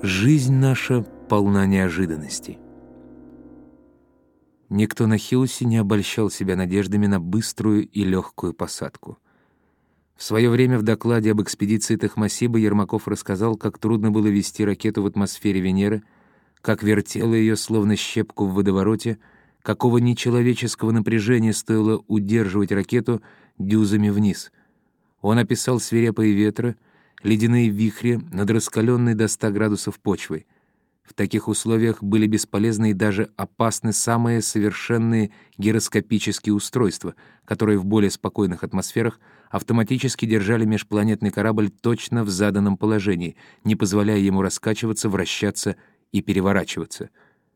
Жизнь наша полна неожиданностей. Никто на Хиусе не обольщал себя надеждами на быструю и легкую посадку. В свое время в докладе об экспедиции Тохмасиба Ермаков рассказал, как трудно было вести ракету в атмосфере Венеры, как вертело ее словно щепку в водовороте, какого нечеловеческого напряжения стоило удерживать ракету дюзами вниз. Он описал свирепые ветры, ледяные вихри над раскаленной до 100 градусов почвой. В таких условиях были бесполезны и даже опасны самые совершенные гироскопические устройства, которые в более спокойных атмосферах автоматически держали межпланетный корабль точно в заданном положении, не позволяя ему раскачиваться, вращаться и переворачиваться.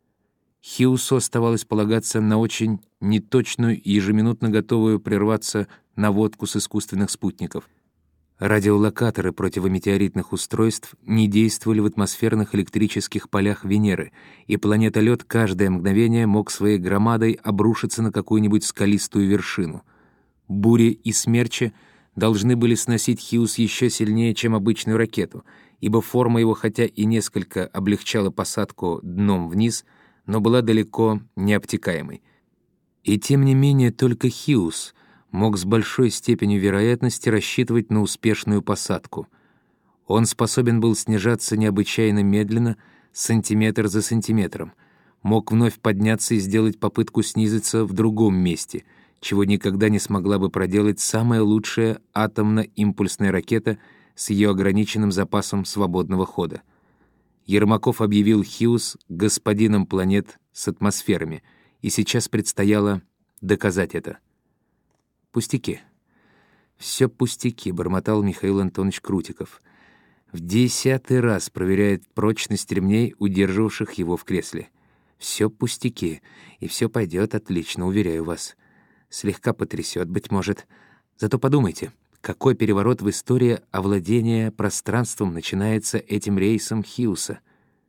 Хиусу оставалось полагаться на очень неточную и ежеминутно готовую прерваться наводку с искусственных спутников. Радиолокаторы противометеоритных устройств не действовали в атмосферных электрических полях Венеры, и планетолет каждое мгновение мог своей громадой обрушиться на какую-нибудь скалистую вершину. Бури и смерчи должны были сносить Хиус еще сильнее, чем обычную ракету, ибо форма его хотя и несколько облегчала посадку дном вниз, но была далеко не обтекаемой. И тем не менее только Хиус мог с большой степенью вероятности рассчитывать на успешную посадку. Он способен был снижаться необычайно медленно, сантиметр за сантиметром, мог вновь подняться и сделать попытку снизиться в другом месте, чего никогда не смогла бы проделать самая лучшая атомно-импульсная ракета с ее ограниченным запасом свободного хода. Ермаков объявил Хиус господином планет с атмосферами, и сейчас предстояло доказать это. «Пустяки. Все пустяки», — бормотал Михаил Антонович Крутиков. В 10-й раз проверяет прочность ремней, удерживавших его в кресле. «Все пустяки, и все пойдет отлично, уверяю вас. Слегка потрясет, быть может. Зато подумайте, какой переворот в истории овладения пространством начинается этим рейсом Хиуса.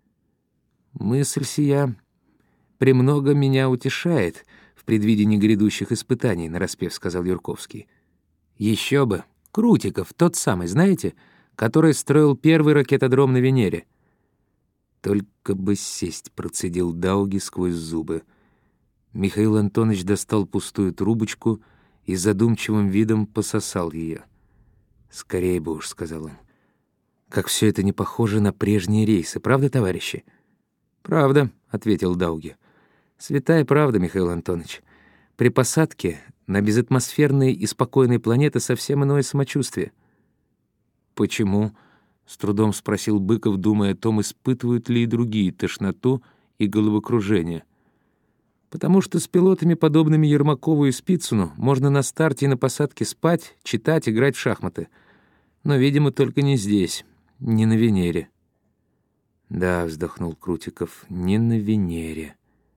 Мысль сия премного меня утешает в предвидении грядущих испытаний», — нараспев сказал Юрковский. «Еще бы! Крутиков, тот самый, знаете, который строил первый ракетодром на Венере». «Только бы сесть», — процедил Дауги сквозь зубы. Михаил Антонович достал пустую трубочку и задумчивым видом пососал ее. «Скорее бы уж», — сказал он. «Как все это не похоже на прежние рейсы, правда, товарищи?» «Правда», — ответил Дауги. «Святая правда, Михаил Антонович. При посадке на безатмосферные и спокойные планеты совсем иное самочувствие». «Почему?» — с трудом спросил Быков, думая о том, испытывают ли и другие тошноту и головокружение. «Потому что с пилотами, подобными Ермакову и Спицыну, можно на старте и на посадке спать, читать, играть в шахматы. Но, видимо, только не здесь, не на Венере». «Да», — вздохнул Крутиков, — «не на Венере».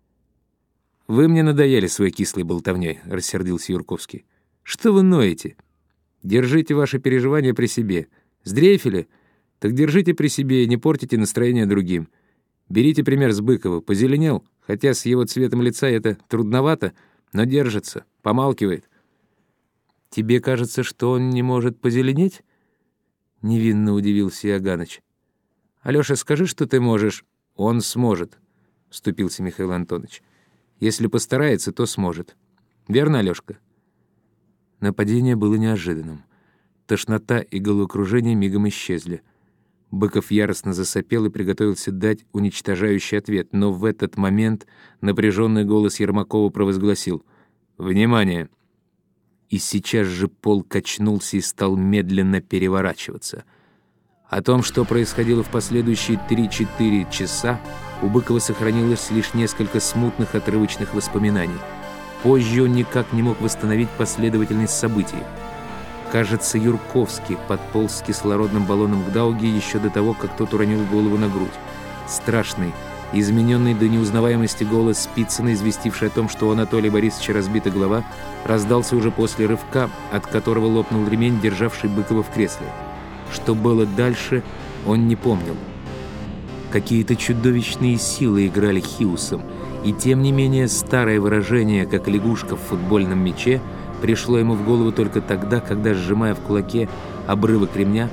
«Вы мне надоели своей кислой болтовней», — рассердился Юрковский. «Что вы ноете? Держите ваши переживания при себе. Сдрейфили? Так держите при себе и не портите настроение другим. Берите пример с Быкова. Позеленел, хотя с его цветом лица это трудновато, но держится, помалкивает». «Тебе кажется, что он не может позеленеть?» — невинно удивился Иоганыч. «Алёша, скажи, что ты можешь». «Он сможет», — вступился Михаил Антонович. «Если постарается, то сможет. Верно, Алёшка?» Нападение было неожиданным. Тошнота и головокружение мигом исчезли. Быков яростно засопел и приготовился дать уничтожающий ответ, но в этот момент напряженный голос Ермакова провозгласил: «Внимание!» И сейчас же пол качнулся и стал медленно переворачиваться. О том, что происходило в последующие 3-4 часа, у Быкова сохранилось лишь несколько смутных отрывочных воспоминаний. Позже он никак не мог восстановить последовательность событий. Кажется, Юрковский подполз с кислородным баллоном к Дауге еще до того, как тот уронил голову на грудь. Страшный, измененный до неузнаваемости голос Спицына, известивший о том, что у Анатолия Борисовича разбита голова, раздался уже после рывка, от которого лопнул ремень, державший Быкова в кресле. Что было дальше, он не помнил. Какие-то чудовищные силы играли Хиусом, и тем не менее старое выражение «как лягушка в футбольном мяче» пришло ему в голову только тогда, когда, сжимая в кулаке обрывок ремня,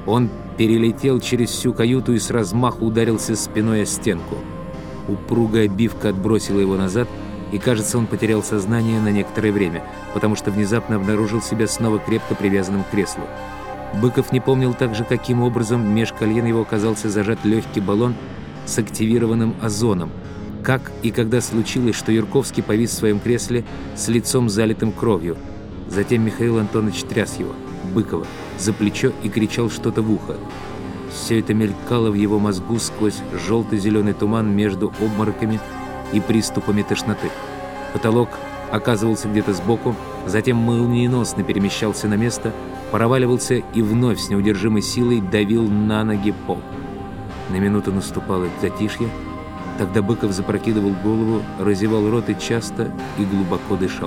Он перелетел через всю каюту и с размаху ударился спиной о стенку. Упругая обивка отбросила его назад, и, кажется, он потерял сознание на некоторое время, потому что внезапно обнаружил себя снова крепко привязанным к креслу. Быков не помнил также, каким образом меж колен его оказался зажат легкий баллон с активированным озоном, как и когда случилось, что Юрковский повис в своем кресле с лицом залитым кровью. Затем Михаил Антонович тряс его, Быкова, за плечо и кричал что-то в ухо. Все это мелькало в его мозгу сквозь желто-зеленый туман между обмороками и приступами тошноты. Потолок оказывался где-то сбоку, затем молниеносно перемещался на место, проваливался и вновь с неудержимой силой давил на ноги пол. На минуту наступало затишье, тогда Быков запрокидывал голову, разевал рот и часто и глубоко дышал.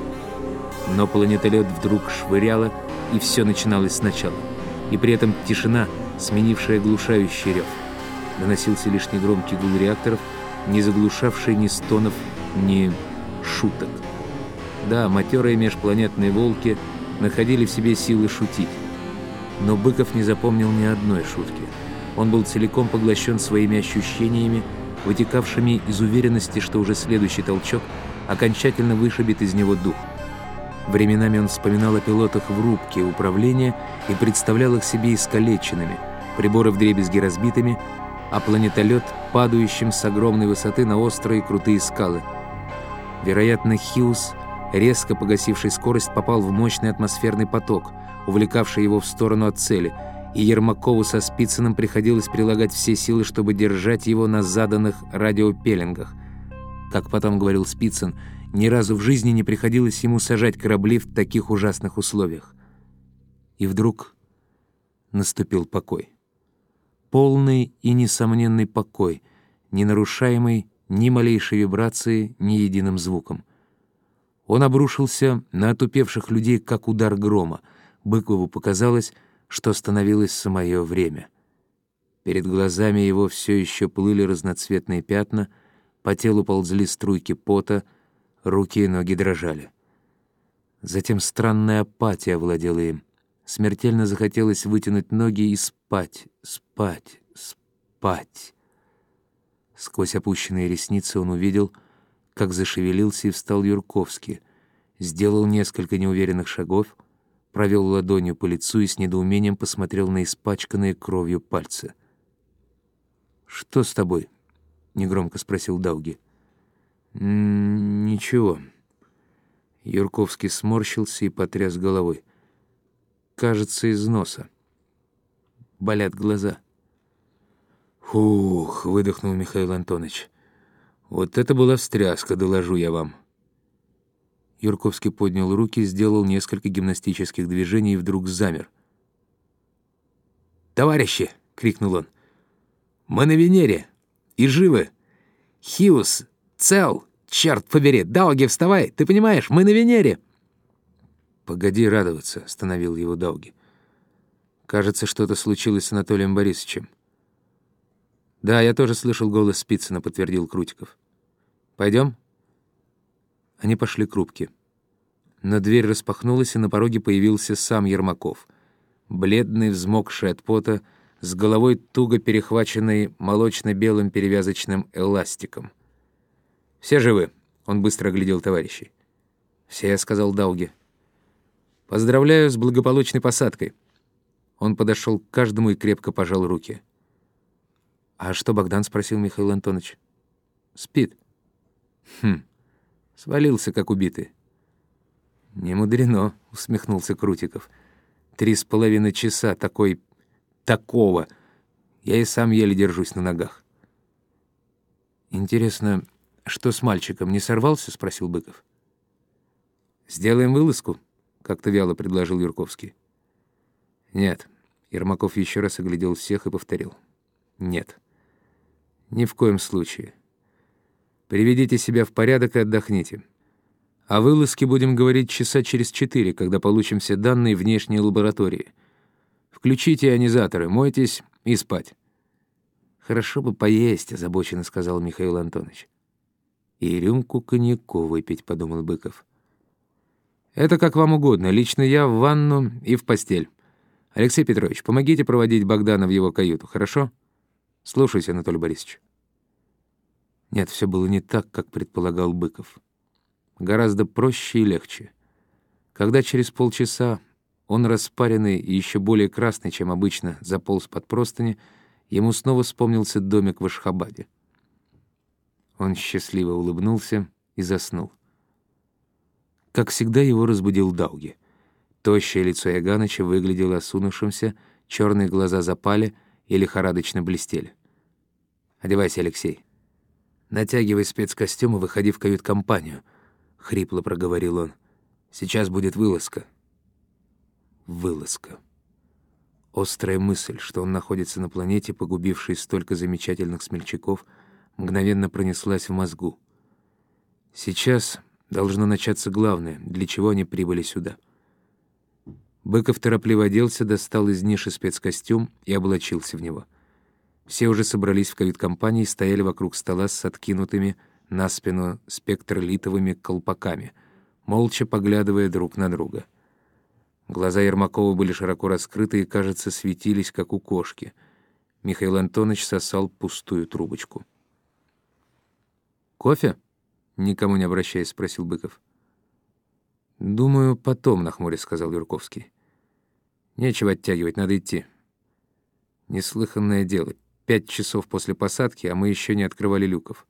Но планетолет вдруг швыряло, и все начиналось сначала. И при этом тишина, сменившая глушающий рев. Доносился лишь негромкий гул реакторов, не заглушавший ни стонов, ни шуток. Да, матерые межпланетные волки находили в себе силы шутить. Но Быков не запомнил ни одной шутки. Он был целиком поглощен своими ощущениями, вытекавшими из уверенности, что уже следующий толчок окончательно вышибет из него дух. Временами он вспоминал о пилотах в рубке управления и представлял их себе искалеченными, приборы вдребезги разбитыми, а планетолет падающим с огромной высоты на острые крутые скалы. Вероятно, Хьюз, резко погасивший скорость, попал в мощный атмосферный поток, увлекавший его в сторону от цели, и Ермакову со Спицыным приходилось прилагать все силы, чтобы держать его на заданных радиопеленгах. Как потом говорил Спицын, ни разу в жизни не приходилось ему сажать корабли в таких ужасных условиях. И вдруг наступил покой. Полный и несомненный покой, не нарушаемый ни малейшей вибрации, ни единым звуком. Он обрушился на отупевших людей, как удар грома. Быкову показалось, что остановилось самое время. Перед глазами его все еще плыли разноцветные пятна, по телу ползли струйки пота, руки и ноги дрожали. Затем странная апатия овладела им. Смертельно захотелось вытянуть ноги и спать, спать, спать. Сквозь опущенные ресницы он увидел, как зашевелился и встал Юрковский, сделал несколько неуверенных шагов, провел ладонью по лицу и с недоумением посмотрел на испачканные кровью пальцы. «Что с тобой?» — негромко спросил Дауги. «Ничего». Юрковский сморщился и потряс головой. «Кажется, из носа. Болят глаза». «Фух», — выдохнул Михаил Антонович. «Вот это была встряска, доложу я вам». Юрковский поднял руки, сделал несколько гимнастических движений и вдруг замер. «Товарищи!» — крикнул он. «Мы на Венере! И живы! Хьюз цел! Черт побери! Дауги, вставай! Ты понимаешь, мы на Венере!» «Погоди радоваться», — остановил его Дауги. «Кажется, что-то случилось с Анатолием Борисовичем». «Да, я тоже слышал голос Спицына», — подтвердил Крутиков. «Пойдем?» Они пошли к рубке. Но дверь распахнулась, и на пороге появился сам Ермаков. Бледный, взмокший от пота, с головой туго перехваченной молочно-белым перевязочным эластиком. «Все живы?» — он быстро оглядел товарищей. «Все», — сказал Дауги. «Поздравляю с благополучной посадкой». Он подошел к каждому и крепко пожал руки. «А что Богдан?» — спросил Михаил Антонович. «Спит». «Хм, свалился, как убитый». «Не мудрено», — усмехнулся Крутиков. 3,5 часа такого. Я и сам еле держусь на ногах». «Интересно, что с мальчиком, не сорвался?» — спросил Быков. «Сделаем вылазку», — как-то вяло предложил Юрковский. «Нет». Ермаков еще раз оглядел всех и повторил. «Нет. Ни в коем случае. Приведите себя в порядок и отдохните. О вылазке будем говорить часа через 4, когда получим все данные внешней лаборатории. Включите ионизаторы, мойтесь и спать». «Хорошо бы поесть», — озабоченно сказал Михаил Антонович. «И рюмку коньяку выпить», — подумал Быков. «Это как вам угодно. Лично я в ванну и в постель. Алексей Петрович, помогите проводить Богдана в его каюту, хорошо? Слушайте, Анатолий Борисович». Нет, все было не так, как предполагал Быков. Гораздо проще и легче. Когда через полчаса он, распаренный и еще более красный, чем обычно, заполз под простыни, ему снова вспомнился домик в Ашхабаде. Он счастливо улыбнулся и заснул. Как всегда, его разбудил Дауги. Тощее лицо Яганыча выглядело осунувшимся, черные глаза запали и лихорадочно блестели. «Одевайся, Алексей. Натягивай спецкостюм и выходи в кают-компанию», — хрипло проговорил он. «Сейчас будет вылазка». Вылазка. Острая мысль, что он находится на планете, погубившей столько замечательных смельчаков, мгновенно пронеслась в мозгу. Сейчас должно начаться главное, для чего они прибыли сюда. Быков торопливо оделся, достал из ниши спецкостюм и облачился в него. Все уже собрались в кают-компании и стояли вокруг стола с откинутыми на спину спектролитовыми колпаками, молча поглядывая друг на друга. Глаза Ермакова были широко раскрыты и, кажется, светились, как у кошки. Михаил Антонович сосал пустую трубочку. «Кофе?» — никому не обращаясь, спросил Быков. «Думаю, потом», — нахмурясь сказал Юрковский. «Нечего оттягивать, надо идти». Неслыханное дело. 5 часов после посадки, а мы еще не открывали люков.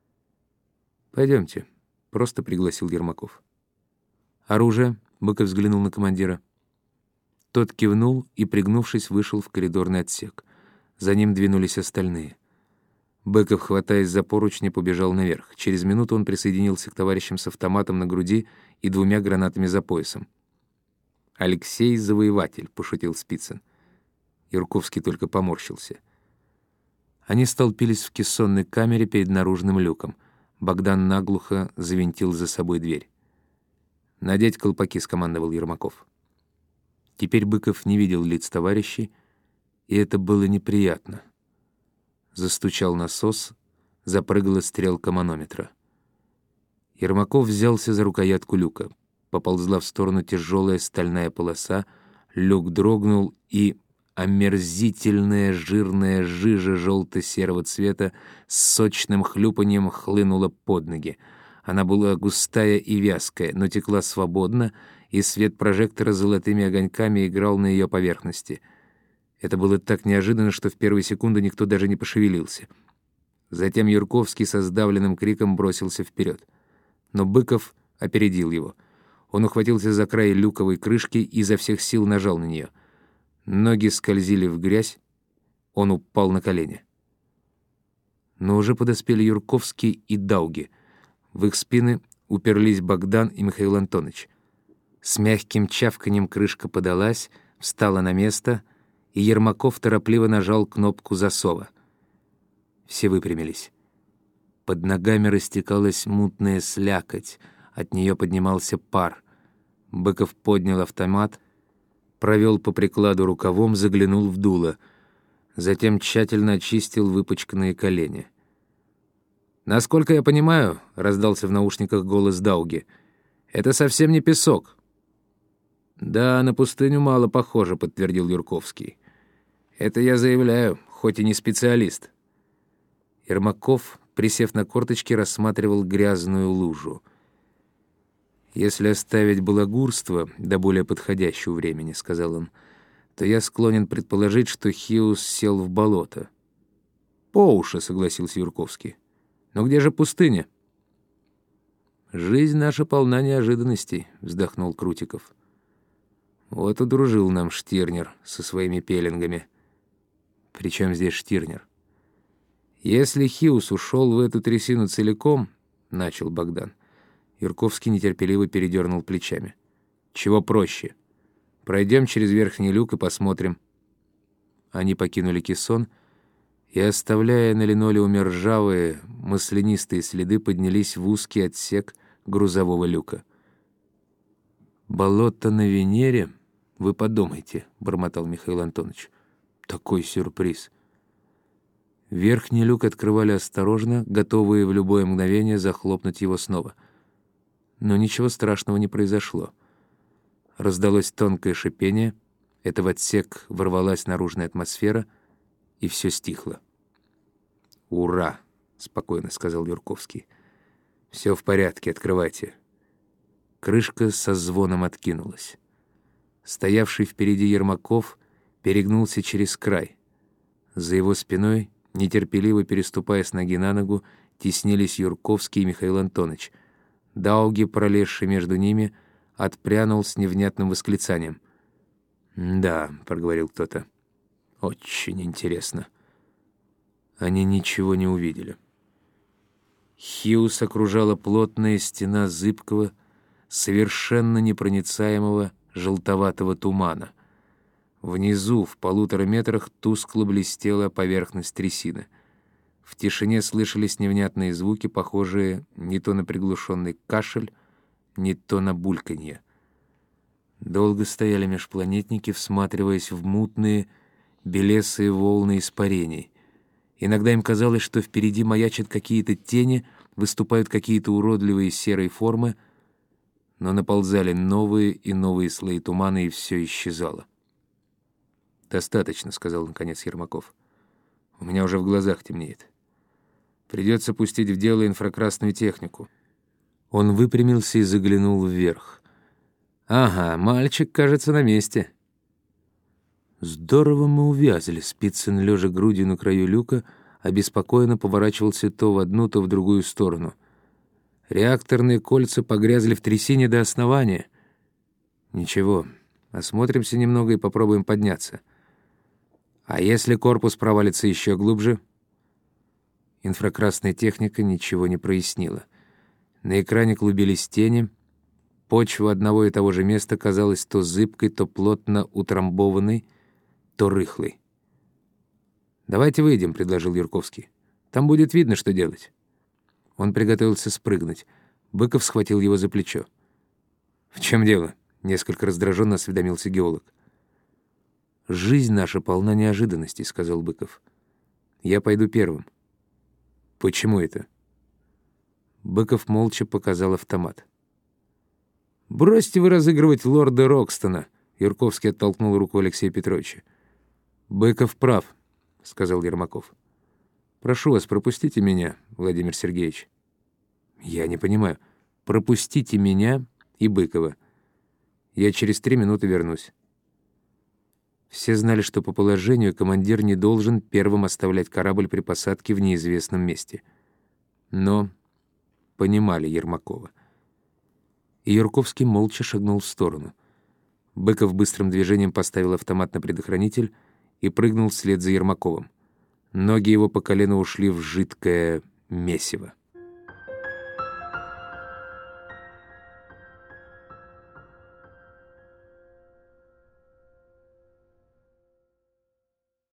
«Пойдемте», — просто пригласил Ермаков. «Оружие?» — Быков взглянул на командира. Тот кивнул и, пригнувшись, вышел в коридорный отсек. За ним двинулись остальные. Быков, хватаясь за поручни, побежал наверх. Через минуту он присоединился к товарищам с автоматом на груди и 2 гранатами за поясом. «Алексей — завоеватель», — пошутил Спицын. Юрковский только поморщился. Они столпились в кессонной камере перед наружным люком. Богдан наглухо завинтил за собой дверь. «Надеть колпаки», — скомандовал Ермаков. Теперь Быков не видел лиц товарищей, и это было неприятно. Застучал насос, запрыгала стрелка манометра. Ермаков взялся за рукоятку люка. Поползла в сторону тяжелая стальная полоса, люк дрогнул, и омерзительная жирная жижа желто-серого цвета с сочным хлюпаньем хлынула под ноги. Она была густая и вязкая, но текла свободно, и свет прожектора золотыми огоньками играл на ее поверхности. Это было так неожиданно, что в первые секунды никто даже не пошевелился. Затем Юрковский со сдавленным криком бросился вперед. Но Быков опередил его. Он ухватился за край люковой крышки и изо всех сил нажал на нее. Ноги скользили в грязь, он упал на колени. Но уже подоспели Юрковский и Дауги. В их спины уперлись Богдан и Михаил Антонович. С мягким чавканьем крышка подалась, встала на место, и Ермаков торопливо нажал кнопку засова. Все выпрямились. Под ногами растекалась мутная слякоть, от нее поднимался пар. Быков поднял автомат, провел по прикладу рукавом, заглянул в дуло. Затем тщательно очистил выпачканные колени. «Насколько я понимаю, — раздался в наушниках голос Дауги, — это совсем не песок». «Да, на пустыню мало похоже», — подтвердил Юрковский. «Это я заявляю, хоть и не специалист». Ермаков, присев на корточки, рассматривал грязную лужу. «Если оставить балагурство до более подходящего времени, — сказал он, — то я склонен предположить, что Хиус сел в болото». «По уши», — согласился Юрковский. «Но где же пустыня?» «Жизнь наша полна неожиданностей», — вздохнул Крутиков. «Вот удружил нам Штирнер со своими пеленгами». «При чем здесь Штирнер?» «Если Хиус ушел в эту трясину целиком, — начал Богдан. Юрковский нетерпеливо передернул плечами. «Чего проще? Пройдем через верхний люк и посмотрим». Они покинули кессон и, оставляя на линолеуме ржавые, маслянистые следы, поднялись в узкий отсек грузового люка. «Болото на Венере? Вы подумайте», — бормотал Михаил Антонович. «Такой сюрприз». Верхний люк открывали осторожно, готовые в любое мгновение захлопнуть его снова. Но ничего страшного не произошло. Раздалось тонкое шипение, Это в отсек ворвалась наружная атмосфера, и все стихло. «Ура!» — спокойно сказал Юрковский. «Все в порядке, открывайте». Крышка со звоном откинулась. Стоявший впереди Ермаков перегнулся через край. За его спиной, нетерпеливо переступая с ноги на ногу, теснились Юрковский и Михаил Антонович. Дауги, пролезший между ними, отпрянул с невнятным восклицанием. «Да», — проговорил кто-то, — «очень интересно». Они ничего не увидели. Хьюз окружала плотная стена зыбкого, совершенно непроницаемого желтоватого тумана. Внизу, в 1,5 метрах, тускло блестела поверхность трясины. В тишине слышались невнятные звуки, похожие не то на приглушенный кашель, не то на бульканье. Долго стояли межпланетники, всматриваясь в мутные, белесые волны испарений. Иногда им казалось, что впереди маячат какие-то тени, выступают какие-то уродливые серые формы, но наползали новые и новые слои тумана, и все исчезало. «Достаточно», — сказал наконец Ермаков. «У меня уже в глазах темнеет. Придется пустить в дело инфракрасную технику». Он выпрямился и заглянул вверх. «Ага, мальчик, кажется, на месте». «Здорово мы увязли», — Спицын, лежа грудью на краю люка, обеспокоенно поворачивался то в одну, то в другую сторону. «Реакторные кольца погрязли в трясине до основания». «Ничего, осмотримся немного и попробуем подняться». «А если корпус провалится еще глубже?» Инфракрасная техника ничего не прояснила. На экране клубились тени. Почва одного и того же места казалась то зыбкой, то плотно утрамбованной, то рыхлой. «Давайте выйдем», — предложил Юрковский. «Там будет видно, что делать». Он приготовился спрыгнуть. Быков схватил его за плечо. «В чем дело?» — несколько раздраженно осведомился геолог. «Жизнь наша полна неожиданностей», — сказал Быков. «Я пойду первым». «Почему это?» Быков молча показал автомат. «Бросьте вы разыгрывать лорда Рокстона», — Юрковский оттолкнул руку Алексея Петровича. «Быков прав», — сказал Ермаков. «Прошу вас, пропустите меня, Владимир Сергеевич». «Я не понимаю. Пропустите меня и Быкова. Я через 3 минуты вернусь». Все знали, что по положению командир не должен первым оставлять корабль при посадке в неизвестном месте. Но понимали Ермакова. И Юрковский молча шагнул в сторону. Быков быстрым движением поставил автомат на предохранитель и прыгнул вслед за Ермаковым. Ноги его по колено ушли в жидкое месиво.